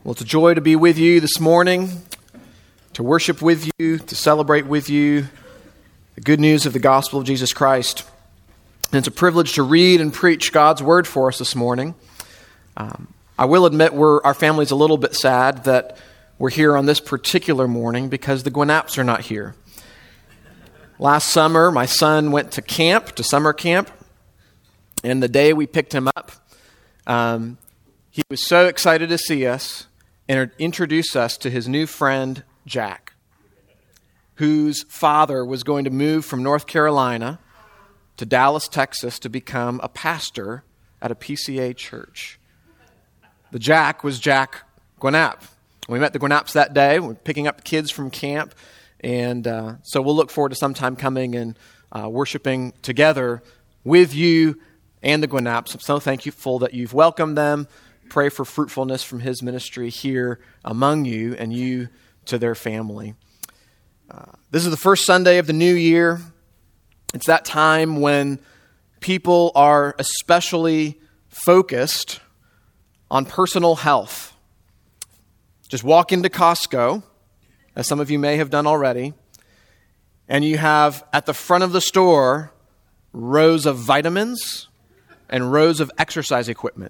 Well, it's a joy to be with you this morning, to worship with you, to celebrate with you the good news of the gospel of Jesus Christ. And it's a privilege to read and preach God's word for us this morning. I will admit our family's a little bit sad that we're here on this particular morning because the Gwynapps are not here. Last summer, my son went to summer camp, and the day we picked him up, he was so excited to see us and introduce us to his new friend, Jack, whose father was going to move from North Carolina to Dallas, Texas, to become a pastor at a PCA church. The Jack was Jack Gwynapp. We met the Gwynapps that day. We're picking up kids from camp, and so we'll look forward to sometime coming and worshiping together with you and the Gwynapps. I'm so thankful that you've welcomed them. Pray for fruitfulness from his ministry here among you and you to their family. This is the first Sunday of the new year. It's that time when people are especially focused on personal health. Just walk into Costco, as some of you may have done already, and you have at the front of the store rows of vitamins and rows of exercise equipment.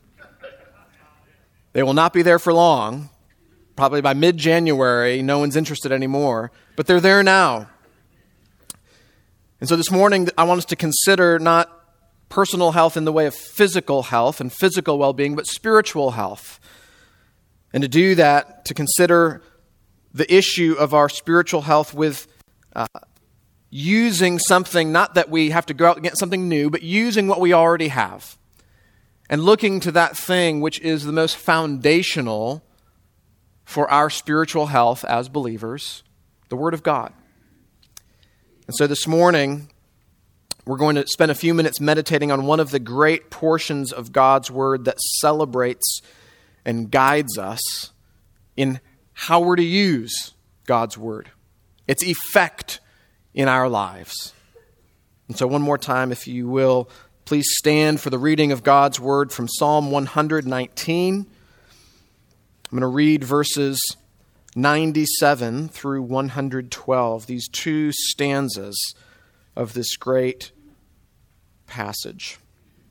They will not be there for long. Probably by mid-January, no one's interested anymore, but they're there now. And so this morning, I want us to consider not personal health in the way of physical health and physical well-being, but spiritual health. And to do that, to consider the issue of our spiritual health with using something, not that we have to go out and get something new, but using what we already have. And looking to that thing which is the most foundational for our spiritual health as believers, the Word of God. And so this morning, we're going to spend a few minutes meditating on one of the great portions of God's Word that celebrates and guides us in how we're to use God's Word, its effect in our lives. And so one more time, if you will, please stand for the reading of God's Word from Psalm 119. I'm going to read verses 97 through 112, these two stanzas of this great passage.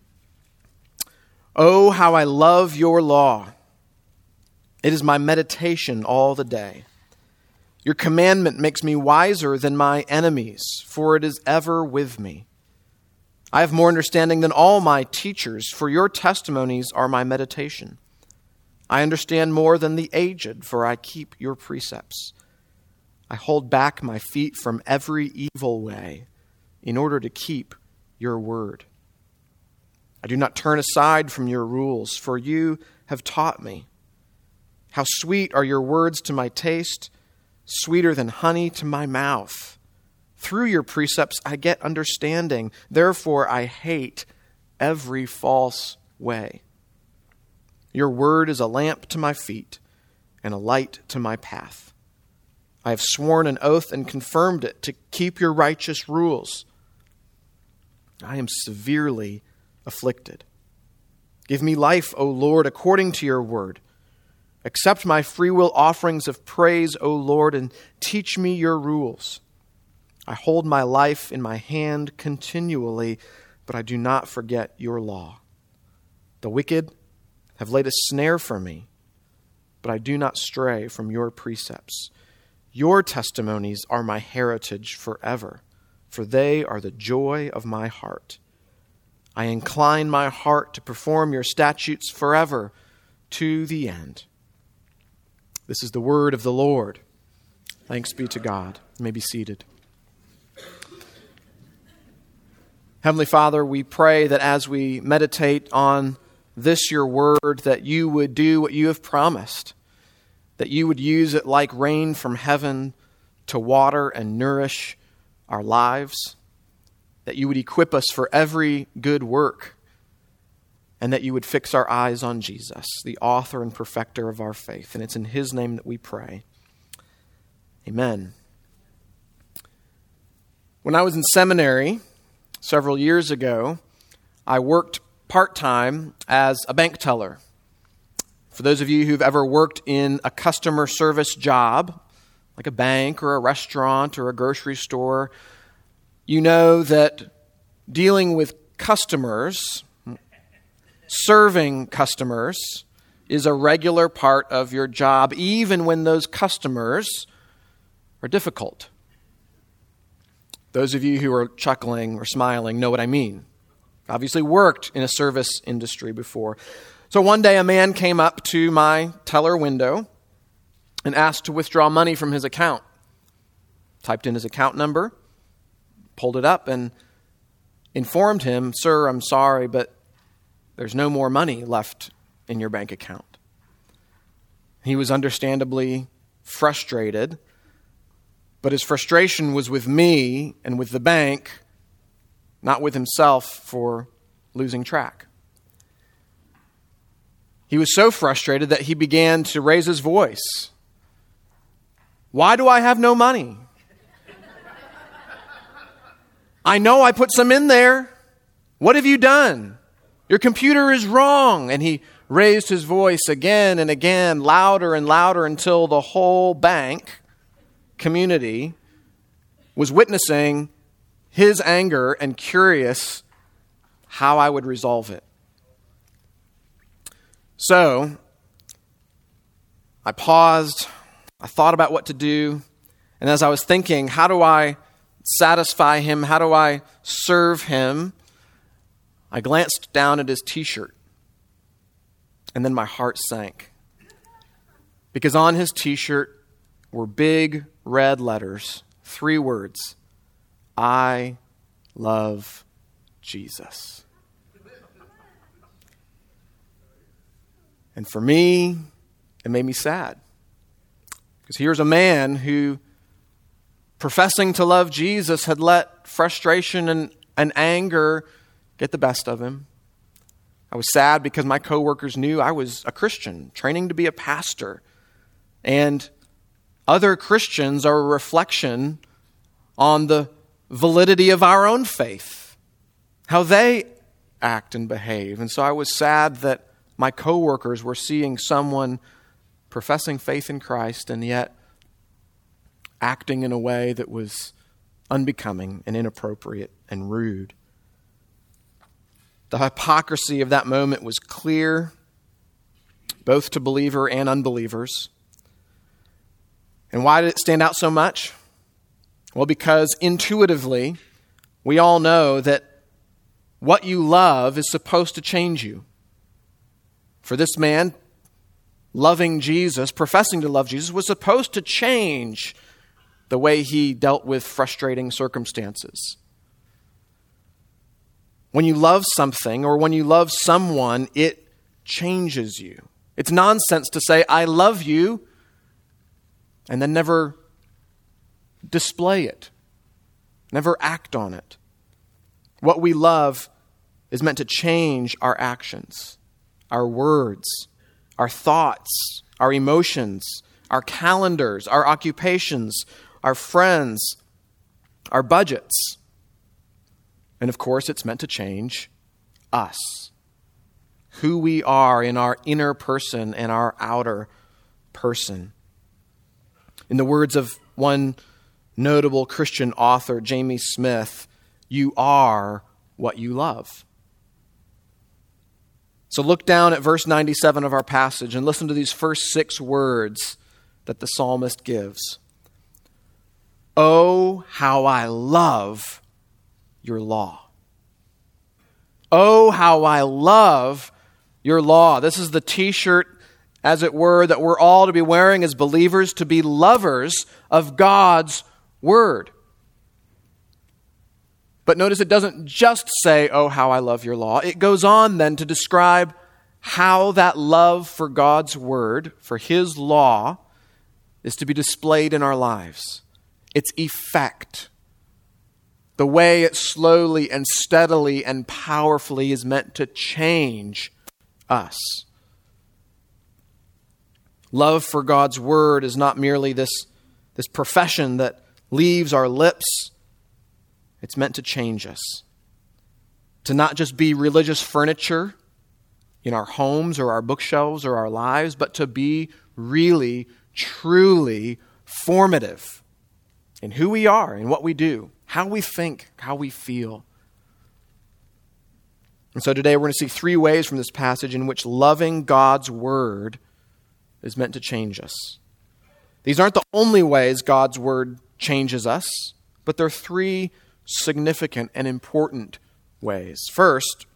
Oh, how I love your law. It is my meditation all the day. Your commandment makes me wiser than my enemies, for it is ever with me. I have more understanding than all my teachers, for your testimonies are my meditation. I understand more than the aged, for I keep your precepts. I hold back my feet from every evil way in order to keep your word. I do not turn aside from your rules, for you have taught me. How sweet are your words to my taste, sweeter than honey to my mouth. Through your precepts I get understanding. Therefore I hate every false way. Your word is a lamp to my feet and a light to my path. I have sworn an oath and confirmed it to keep your righteous rules. I am severely afflicted. Give me life, O Lord, according to your word. Accept my freewill offerings of praise, O Lord, and teach me your rules. I hold my life in my hand continually, but I do not forget your law. The wicked have laid a snare for me, but I do not stray from your precepts. Your testimonies are my heritage forever, for they are the joy of my heart. I incline my heart to perform your statutes forever to the end. This is the word of the Lord. Thanks be to God. You may be seated. Heavenly Father, we pray that as we meditate on this, your word, that you would do what you have promised, that you would use it like rain from heaven to water and nourish our lives, that you would equip us for every good work, and that you would fix our eyes on Jesus, the author and perfecter of our faith. And it's in his name that we pray. Amen. When I was in seminary several years ago, I worked part-time as a bank teller For those of you who've ever worked in a customer service job, like a bank or a restaurant or a grocery store, you know that dealing with customers, serving customers, is a regular part of your job, even when those customers are difficult. Those of you who are chuckling or smiling know what I mean. Obviously worked in a service industry before. So one day a man came up to my teller window and asked to withdraw money from his account. Typed in his account number, pulled it up, and informed him, "Sir, I'm sorry, but there's no more money left in your bank account." He was understandably frustrated, but his frustration was with me and with the bank, not with himself for losing track. He was so frustrated that he began to raise his voice. "Why do I have no money? I know I put some in there. What have you done? Your computer is wrong." And he raised his voice again and again, louder and louder, until the whole bank community was witnessing his anger and curious how I would resolve it. So I paused, I thought about what to do, and as I was thinking, how do I satisfy him? How do I serve him? I glanced down at his t-shirt, and then my heart sank. Because on his t-shirt were big red letters, 3 words: "I love Jesus." And for me, it made me sad. Because here's a man who, professing to love Jesus, had let frustration and anger get the best of him. I was sad because my coworkers knew I was a Christian, training to be a pastor. And other Christians are a reflection on the validity of our own faith, how they act and behave. And so I was sad that my coworkers were seeing someone professing faith in Christ and yet acting in a way that was unbecoming and inappropriate and rude. The hypocrisy of that moment was clear, both to believer and unbelievers. And why did it stand out so much? Well, because intuitively, we all know that what you love is supposed to change you. For this man, loving Jesus, professing to love Jesus, was supposed to change the way he dealt with frustrating circumstances. When you love something or when you love someone, it changes you. It's nonsense to say, "I love you," and then never display it, never act on it. What we love is meant to change our actions, our words, our thoughts, our emotions, our calendars, our occupations, our friends, our budgets. And of course, it's meant to change us, who we are in our inner person and our outer person. In the words of one notable Christian author, Jamie Smith, you are what you love. So look down at verse 97 of our passage and listen to these first 6 words that the psalmist gives. "Oh, how I love your law." Oh, how I love your law. This is the t-shirt, as it were, that we're all to be wearing as believers, to be lovers of God's word. But notice it doesn't just say, "Oh, how I love your law." It goes on then to describe how that love for God's word, for his law, is to be displayed in our lives. Its effect, the way it slowly and steadily and powerfully is meant to change us. Love for God's word is not merely this profession that leaves our lips. It's meant to change us. To not just be religious furniture, in our homes or our bookshelves or our lives, but to be really, truly formative in who we are and what we do, how we think, how we feel. And so today we're going to see 3 ways from this passage in which loving God's Word is meant to change us. These aren't the only ways God's Word changes us, but they're 3 significant and important ways. First,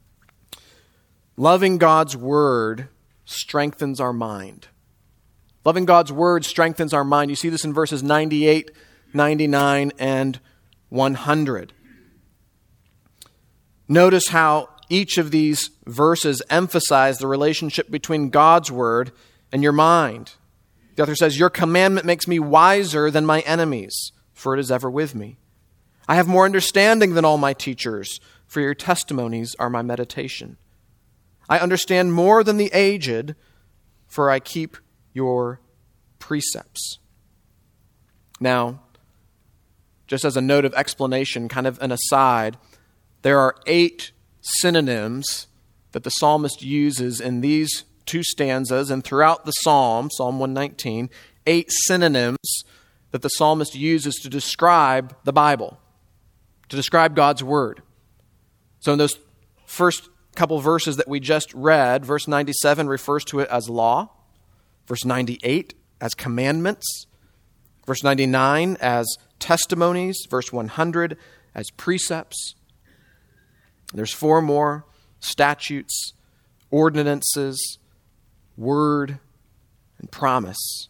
loving God's Word strengthens our mind. Loving God's Word strengthens our mind. You see this in verses 98, 99, and 100. Notice how each of these verses emphasize the relationship between God's Word and your mind. The author says, "Your commandment makes me wiser than my enemies, for it is ever with me. I have more understanding than all my teachers, for your testimonies are my meditation. I understand more than the aged, for I keep your precepts." Now, just as a note of explanation, kind of an aside, there are 8 synonyms that the psalmist uses in these 2 stanzas and throughout the psalm, Psalm 119, 8 synonyms that the psalmist uses to describe the Bible, to describe God's Word. So in those first couple verses that we just read, verse 97 refers to it as law, verse 98 as commandments, verse 99 as testimonies, verse 100 as precepts. There's 4 more: statutes, ordinances, word, and promise.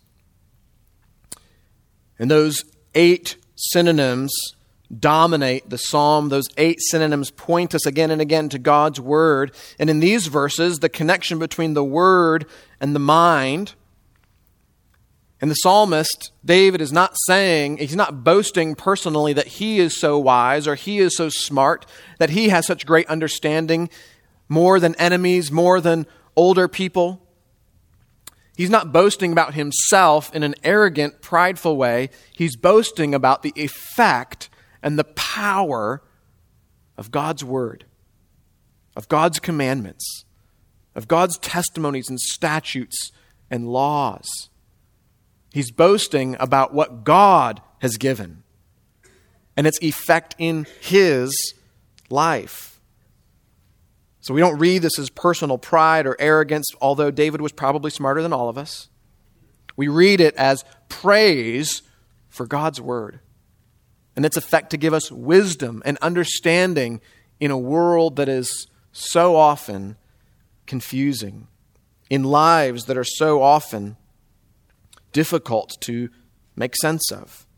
And those 8 synonyms dominate the psalm. Those 8 synonyms point us again and again to God's Word. And in these verses, the connection between the Word and the mind. And the psalmist, David, is not saying, he's not boasting personally that he is so wise or he is so smart, that he has such great understanding, more than enemies, more than older people. He's not boasting about himself in an arrogant, prideful way. He's boasting about the effect and the power of God's Word, of God's commandments, of God's testimonies and statutes and laws. He's boasting about what God has given and its effect in his life. So we don't read this as personal pride or arrogance, although David was probably smarter than all of us. We read it as praise for God's Word and its effect to give us wisdom and understanding in a world that is so often confusing, in lives that are so often difficult to make sense of.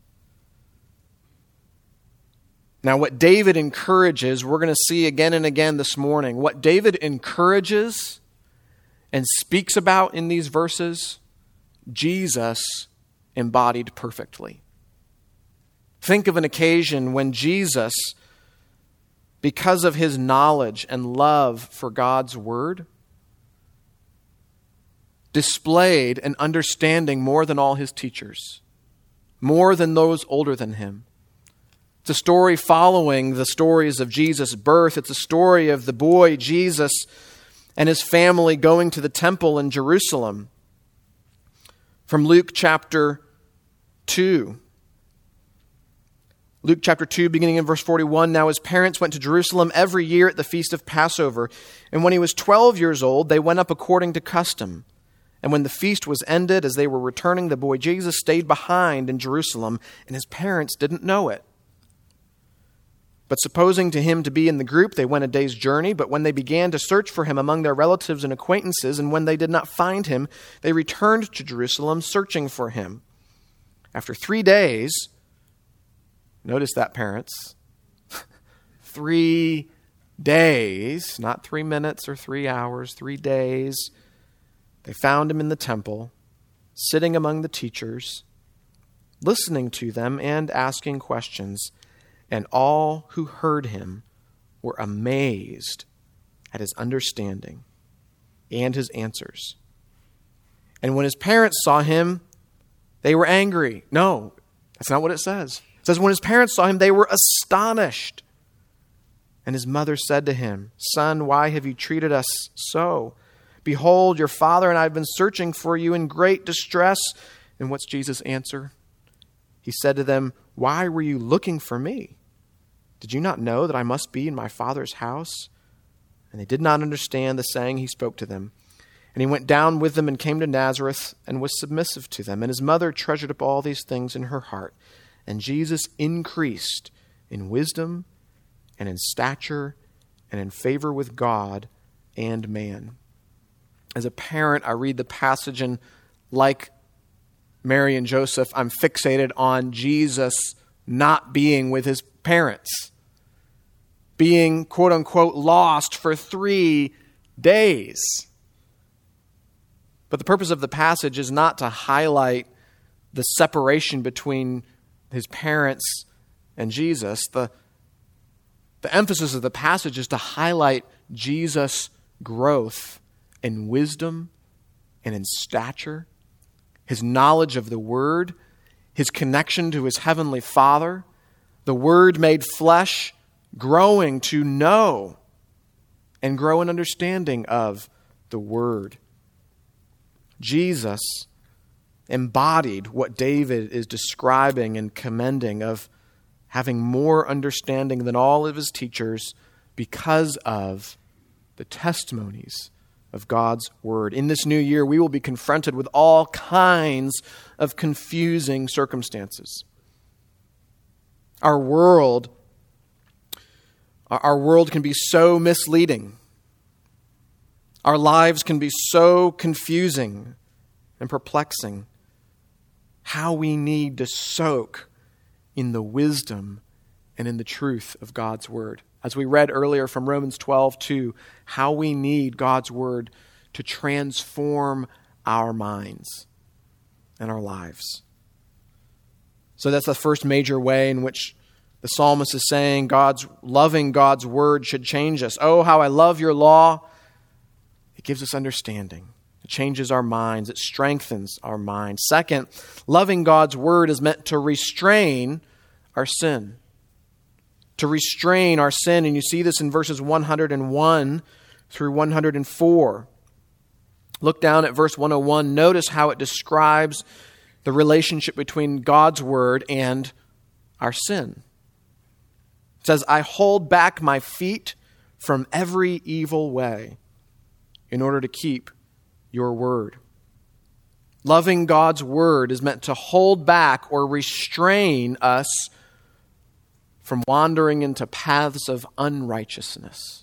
Now, what David encourages, we're going to see again and again this morning. What David encourages and speaks about in these verses, Jesus embodied perfectly. Think of an occasion when Jesus, because of his knowledge and love for God's Word, displayed an understanding more than all his teachers, more than those older than him. It's a story following the stories of Jesus' birth. It's a story of the boy Jesus and his family going to the temple in Jerusalem. From Luke chapter 2. Luke chapter 2, beginning in verse 41, "Now his parents went to Jerusalem every year at the feast of Passover. And when he was 12 years old, they went up according to custom. And when the feast was ended, as they were returning, the boy Jesus stayed behind in Jerusalem, and his parents didn't know it. But supposing to him to be in the group, they went a day's journey. But when they began to search for him among their relatives and acquaintances, and when they did not find him, they returned to Jerusalem, searching for him. After 3 days," notice that, parents, 3 days, not 3 minutes or 3 hours, 3 days, they found him in the temple, sitting among the teachers, listening to them and asking questions. And all who heard him were amazed at his understanding and his answers. And when his parents saw him, they were angry. No, that's not what it says. It says when his parents saw him, they were astonished. And his mother said to him, Son, why have you treated us so? Behold, your father and I have been searching for you in great distress. And what's Jesus' answer? He said to them, Why were you looking for me? Did you not know that I must be in my Father's house? And they did not understand the saying he spoke to them. And he went down with them and came to Nazareth and was submissive to them. And his mother treasured up all these things in her heart. And Jesus increased in wisdom and in stature and in favor with God and man. As a parent, I read the passage and like Mary and Joseph, I'm fixated on Jesus not being with his parents, being, quote unquote, lost for 3 days. But the purpose of the passage is not to highlight the separation between his parents and Jesus. The emphasis of the passage is to highlight Jesus' growth in wisdom and in stature, his knowledge of the Word, his connection to his heavenly Father, the Word made flesh, growing to know and grow in understanding of the Word. Jesus embodied what David is describing and commending of having more understanding than all of his teachers because of the testimonies of God's Word. In this new year, we will be confronted with all kinds of confusing circumstances. Our world can be so misleading. Our lives can be so confusing and perplexing. How we need to soak in the wisdom and in the truth of God's Word. As we read earlier from Romans 12:2, how we need God's Word to transform our minds and our lives. So that's the first major way in which the psalmist is saying loving God's Word should change us. Oh, how I love your law. It gives us understanding. It changes our minds. It strengthens our minds. Second, loving God's Word is meant to restrain our sin. To restrain our sin. And you see this in verses 101 through 104. Look down at verse 101. Notice how it describes the relationship between God's Word and our sin. It says, I hold back my feet from every evil way in order to keep your word. Loving God's Word is meant to hold back or restrain us from wandering into paths of unrighteousness.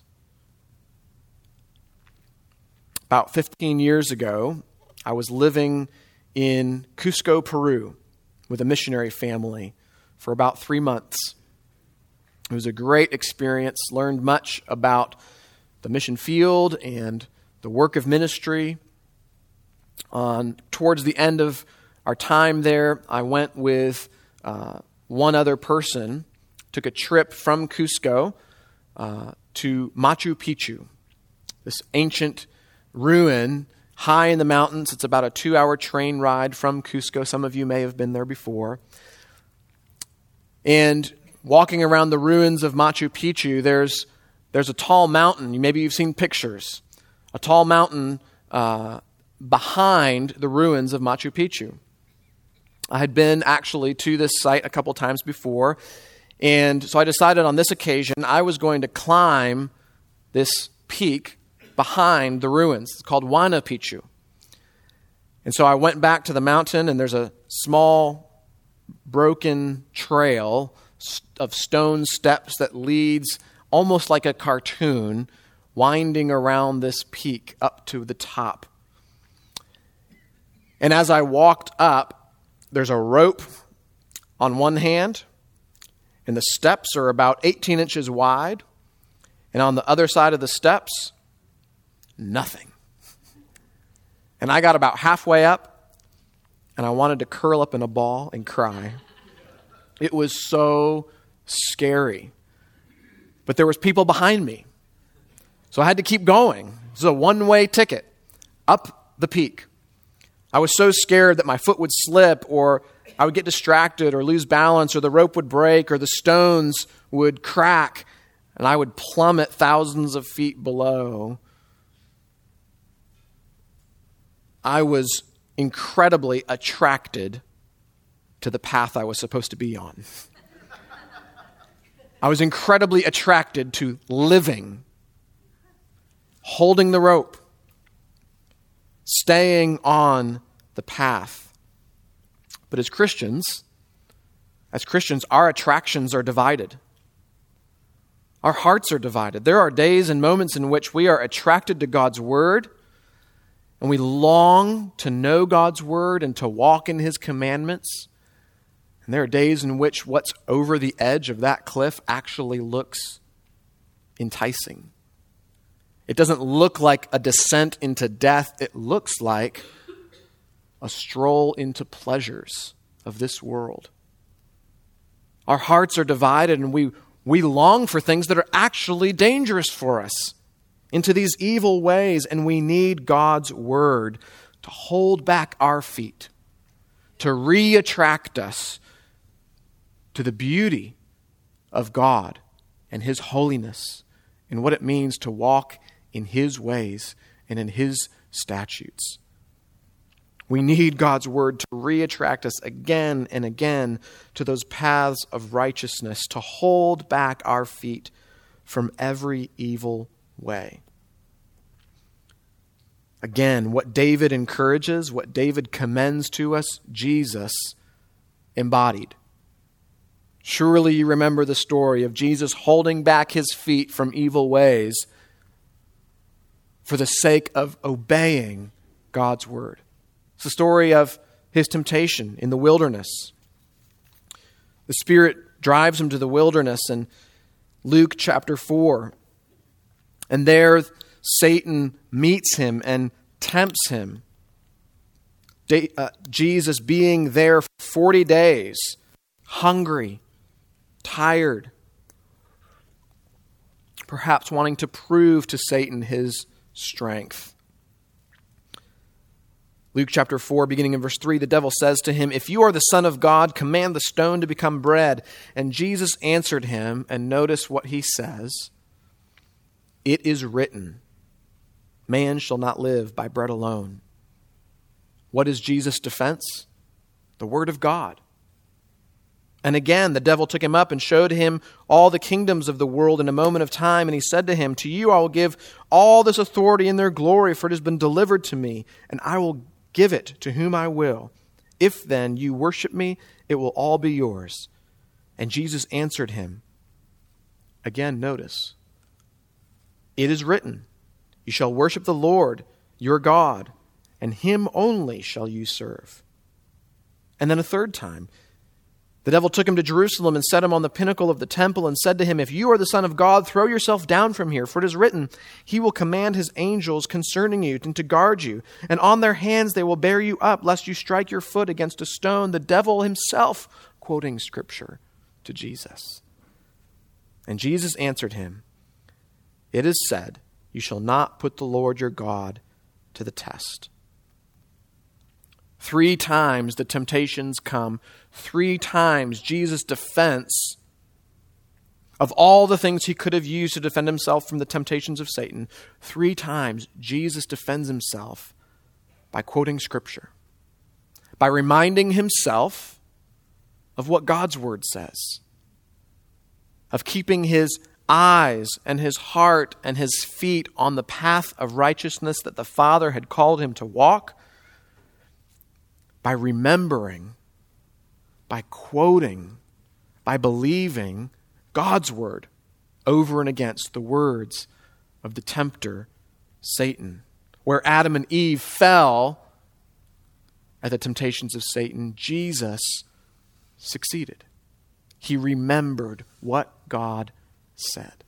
About 15 years ago, I was living in Cusco, Peru, with a missionary family for about 3 months. It was a great experience, learned much about the mission field and the work of ministry. Towards the end of our time there, I went with one other person, took a trip from Cusco to Machu Picchu, this ancient ruin high in the mountains. It's about a 2-hour train ride from Cusco. Some of you may have been there before. And walking around the ruins of Machu Picchu, there's a tall mountain. Maybe you've seen pictures. A tall mountain behind the ruins of Machu Picchu. I had been actually to this site a couple times before, and so I decided on this occasion I was going to climb this peak behind the ruins. It's called Huayna Picchu. And so I went back to the mountain, and there's a small broken trail of stone steps that leads almost like a cartoon, winding around this peak up to the top. And as I walked up, there's a rope on one hand, and the steps are about 18 inches wide. And on the other side of the steps, nothing. And I got about halfway up, and I wanted to curl up in a ball and cry. It was so scary. But there was people behind me. So I had to keep going. This is a one-way ticket up the peak. I was so scared that my foot would slip, or I would get distracted or lose balance, or the rope would break, or the stones would crack. and I would plummet thousands of feet below, I was incredibly attracted to the path I was supposed to be on. I was incredibly attracted to living, holding the rope, staying on the path. But as Christians, our attractions are divided. Our hearts are divided. There are days and moments in which we are attracted to God's word, and we long to know God's word and to walk in his commandments. And there are days in which what's over the edge of that cliff actually looks enticing. It doesn't look like a descent into death. It looks like a stroll into pleasures of this world. Our hearts are divided, and we long for things that are actually dangerous for us, into these evil ways, and we need God's word to hold back our feet, to re-attract us to the beauty of God and his holiness and what it means to walk in his ways and in his statutes. We need God's word to re-attract us again and again to those paths of righteousness, to hold back our feet from every evil way. Again, what David encourages, what David commends to us, Jesus embodied. Surely you remember the story of Jesus holding back his feet from evil ways for the sake of obeying God's word. It's the story of his temptation in the wilderness. The Spirit drives him to the wilderness in Luke chapter 4. And there Satan meets him and tempts him. Jesus being there for 40 days, hungry, tired, perhaps wanting to prove to Satan his strength. Luke chapter 4, beginning in verse 3, the devil says to him, "If you are the Son of God, command the stone to become bread." And Jesus answered him, and notice what he says, "It is written, man shall not live by bread alone." What is Jesus' defense? The word of God. And again, the devil took him up and showed him all the kingdoms of the world in a moment of time. And he said to him, "To you I will give all this authority and their glory, for it has been delivered to me, and I will give it to whom I will. If then you worship me, it will all be yours." And Jesus answered him. Again, notice, "It is written, you shall worship the Lord your God, and him only shall you serve." And then a third time, the devil took him to Jerusalem and set him on the pinnacle of the temple and said to him, "If you are the Son of God, throw yourself down from here, for it is written, he will command his angels concerning you and to guard you, and on their hands they will bear you up, lest you strike your foot against a stone." The devil himself quoting Scripture to Jesus. And Jesus answered him, "It is said, you shall not put the Lord your God to the test." 3 times the temptations come. 3 times Jesus' defense of all the things he could have used to defend himself from the temptations of Satan. 3 times Jesus defends himself by quoting Scripture, by reminding himself of what God's word says, of keeping his eyes and his heart and his feet on the path of righteousness that the Father had called him to walk, by remembering, by quoting, by believing God's word over and against the words of the tempter, Satan. Where Adam and Eve fell at the temptations of Satan, Jesus succeeded. He remembered what God said.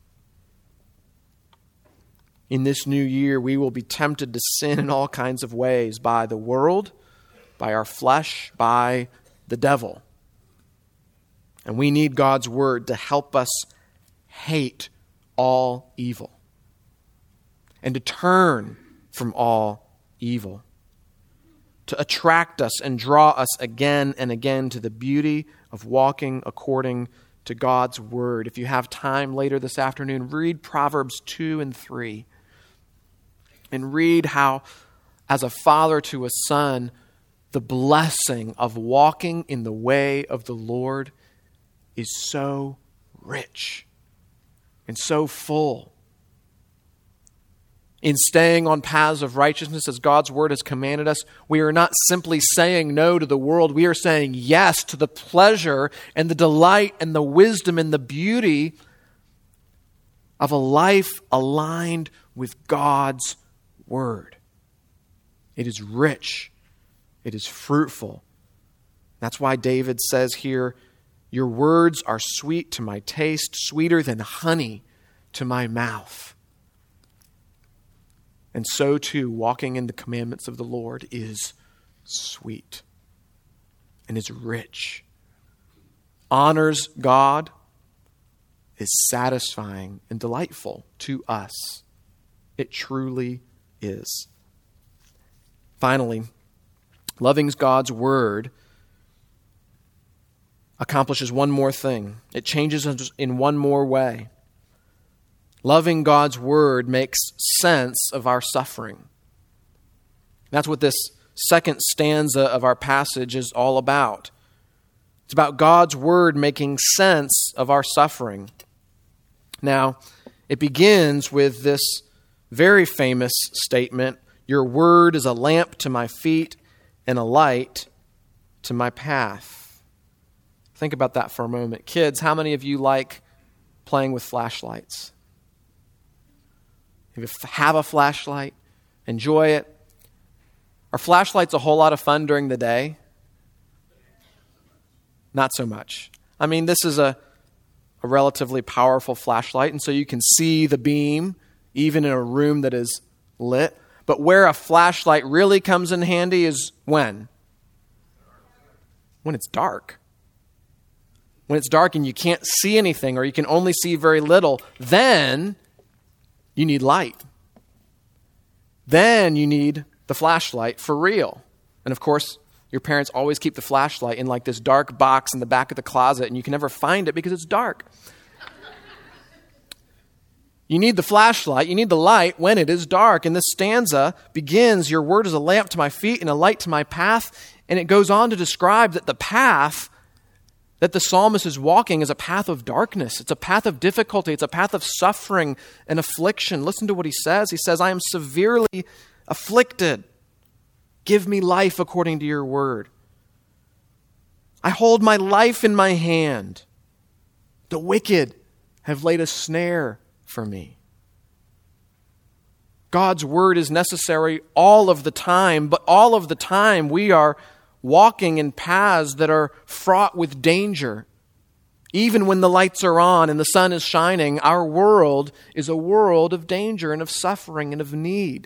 In this new year, we will be tempted to sin in all kinds of ways by the world, by our flesh, by the devil. And we need God's word to help us hate all evil and to turn from all evil, to attract us and draw us again and again to the beauty of walking according to God's word. If you have time later this afternoon, read Proverbs 2 and 3. And read how, as a father to a son, the blessing of walking in the way of the Lord is so rich and so full. In staying on paths of righteousness as God's word has commanded us, we are not simply saying no to the world. We are saying yes to the pleasure and the delight and the wisdom and the beauty of a life aligned with God's word. It is rich. It is fruitful. That's why David says here, your words are sweet to my taste, sweeter than honey to my mouth. And so too, walking in the commandments of the Lord is sweet and is rich. Honors God, is satisfying and delightful to us. It truly is. Finally, loving God's word accomplishes one more thing. It changes us in one more way. Loving God's word makes sense of our suffering. That's what this second stanza of our passage is all about. It's about God's word making sense of our suffering. Now, it begins with this very famous statement, your word is a lamp to my feet and a light to my path. Think about that for a moment. Kids, how many of you like playing with flashlights? If you have a flashlight, enjoy it. Are flashlights a whole lot of fun during the day? Not so much. I mean, this is a relatively powerful flashlight, and so you can see the beam even in a room that is lit. But where a flashlight really comes in handy is when? When it's dark. When it's dark and you can't see anything or you can only see very little, then you need light. Then you need the flashlight for real. And of course, your parents always keep the flashlight in like this dark box in the back of the closet and you can never find it because it's dark. You need the flashlight, you need the light when it is dark. And this stanza begins, your word is a lamp to my feet and a light to my path. And it goes on to describe that the path that the psalmist is walking is a path of darkness. It's a path of difficulty. It's a path of suffering and affliction. Listen to what he says. He says, I am severely afflicted. Give me life according to your word. I hold my life in my hand. The wicked have laid a snare for me. God's word is necessary all of the time, but all of the time we are walking in paths that are fraught with danger. Even when the lights are on and the sun is shining, our world is a world of danger and of suffering and of need.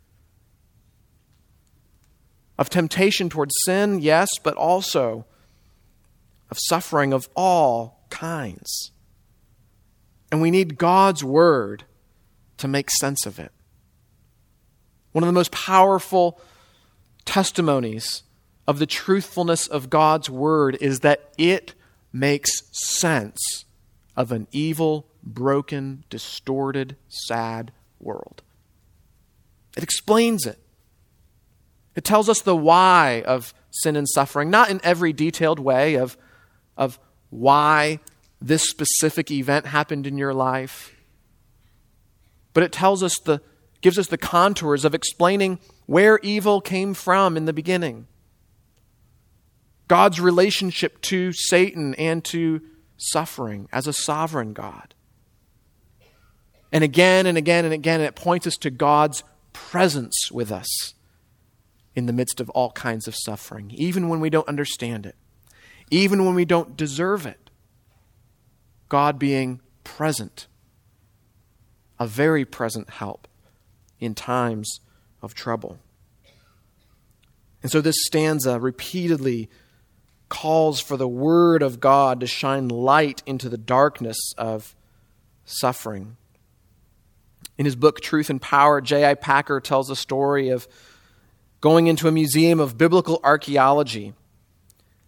Of temptation towards sin, yes, but also of suffering of all kinds. And we need God's word to make sense of it. One of the most powerful testimonies of the truthfulness of God's word is that it makes sense of an evil, broken, distorted, sad world. It explains it. It tells us the why of sin and suffering, not in every detailed way of why this specific event happened in your life, but it tells us gives us the contours of explaining where evil came from in the beginning. God's relationship to Satan and to suffering as a sovereign God. And again and again and again, it points us to God's presence with us in the midst of all kinds of suffering, even when we don't understand it, even when we don't deserve it. God being present, a very present help in times of trouble. And so this stanza repeatedly calls for the word of God to shine light into the darkness of suffering. In his book, Truth and Power, J.I. Packer tells a story of going into a museum of biblical archaeology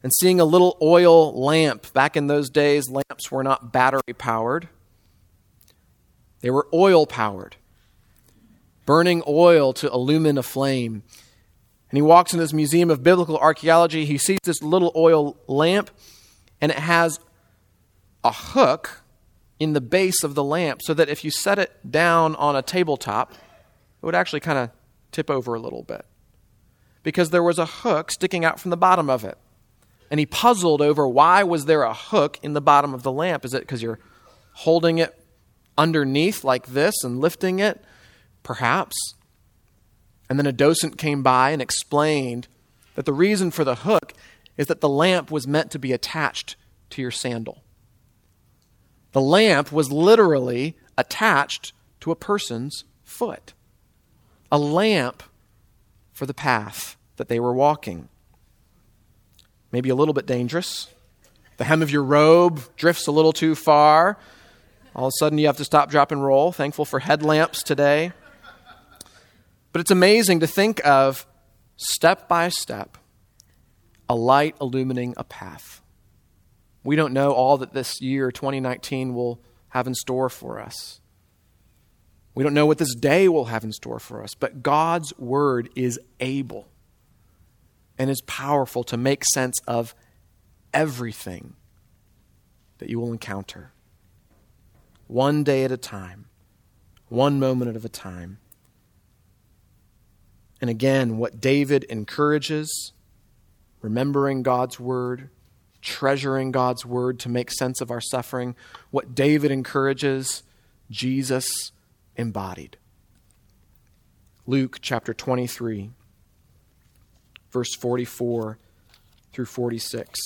and seeing a little oil lamp. Back in those days, lamps were not battery powered. They were oil powered, burning oil to illumine a flame. And he walks in this museum of biblical archaeology. He sees this little oil lamp, and it has a hook in the base of the lamp so that if you set it down on a tabletop, it would actually kind of tip over a little bit because there was a hook sticking out from the bottom of it. And he puzzled over why was there a hook in the bottom of the lamp? Is it because you're holding it underneath like this and lifting it? Perhaps. And then a docent came by and explained that the reason for the hook is that the lamp was meant to be attached to your sandal. The lamp was literally attached to a person's foot. A lamp for the path that they were walking. Maybe a little bit dangerous. The hem of your robe drifts a little too far. All of a sudden you have to stop, drop, and roll. Thankful for headlamps today. But it's amazing to think of, step by step, a light illumining a path. We don't know all that this year, 2019, will have in store for us. We don't know what this day will have in store for us, but God's word is able and is powerful to make sense of everything that you will encounter. One day at a time, one moment at a time. And again, what David encourages, remembering God's word, treasuring God's word to make sense of our suffering, what David encourages, Jesus embodied. Luke chapter 23, verse 44 through 46.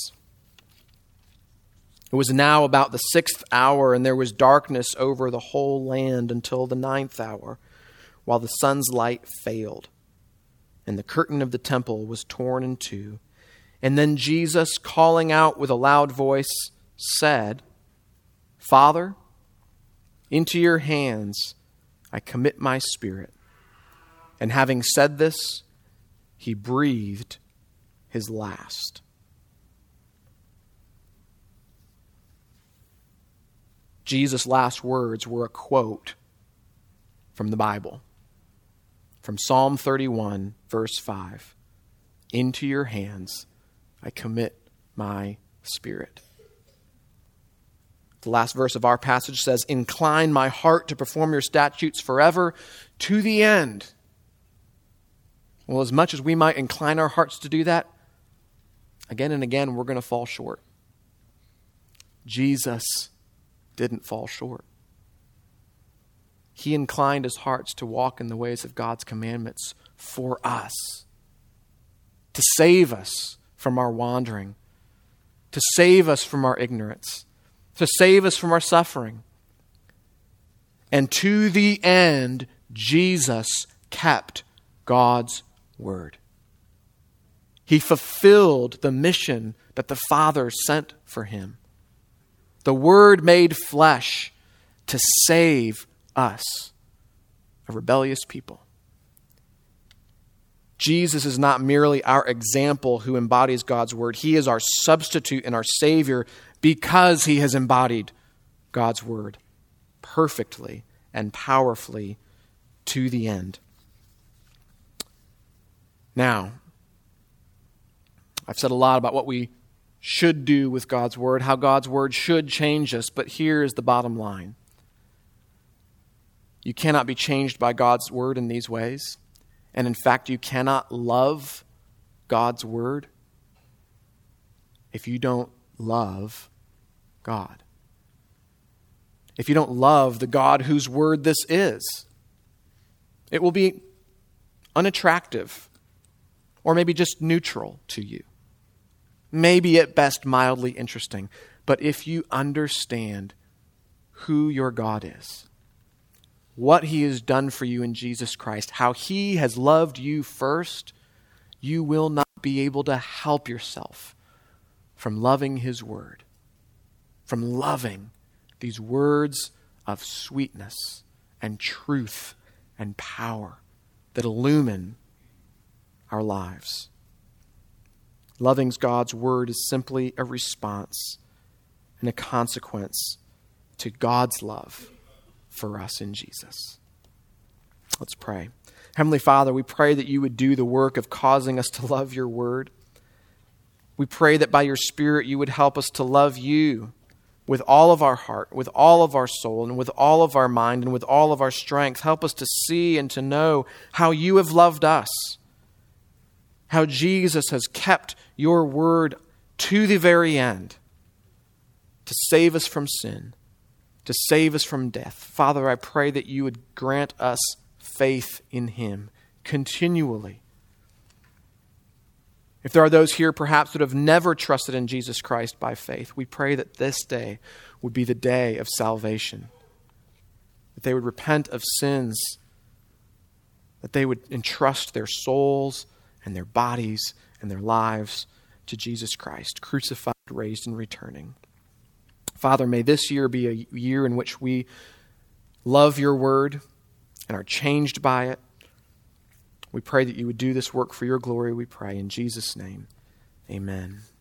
It was now about the 6th hour, and there was darkness over the whole land until the 9th hour, while the sun's light failed, and the curtain of the temple was torn in two. And then Jesus, calling out with a loud voice, said, Father, into your hands I commit my spirit. And having said this, he breathed his last. Jesus' last words were a quote from the Bible, from Psalm 31, verse 5. Into your hands I commit my spirit. The last verse of our passage says, Incline my heart to perform your statutes forever to the end. Well, as much as we might incline our hearts to do that, again and again we're going to fall short. Jesus didn't fall short. He inclined his hearts to walk in the ways of God's commandments for us, to save us from our wandering, to save us from our ignorance, to save us from our suffering. And to the end, Jesus kept God's word. He fulfilled the mission that the Father sent for him. The Word made flesh to save us, a rebellious people. Jesus is not merely our example who embodies God's word. He is our substitute and our Savior because he has embodied God's word perfectly and powerfully to the end. Now, I've said a lot about what we should do with God's word, how God's word should change us, but here is the bottom line. You cannot be changed by God's word in these ways. And in fact, you cannot love God's word if you don't love God. If you don't love the God whose word this is, it will be unattractive or maybe just neutral to you. Maybe at best mildly interesting. But if you understand who your God is, what he has done for you in Jesus Christ, how he has loved you first, you will not be able to help yourself from loving his word, from loving these words of sweetness and truth and power that illumine our lives. Loving God's word is simply a response and a consequence to God's love for us in Jesus. Let's pray. Heavenly Father, we pray that you would do the work of causing us to love your word. We pray that by your Spirit you would help us to love you with all of our heart, with all of our soul, and with all of our mind, and with all of our strength. Help us to see and to know how you have loved us, how Jesus has kept your word to the very end to save us from sin, to save us from death. Father, I pray that you would grant us faith in him continually. If there are those here perhaps that have never trusted in Jesus Christ by faith, we pray that this day would be the day of salvation, that they would repent of sins, that they would entrust their souls and their bodies and their lives to Jesus Christ, crucified, raised, and returning. Father, may this year be a year in which we love your word and are changed by it. We pray that you would do this work for your glory, we pray. In Jesus' name, amen.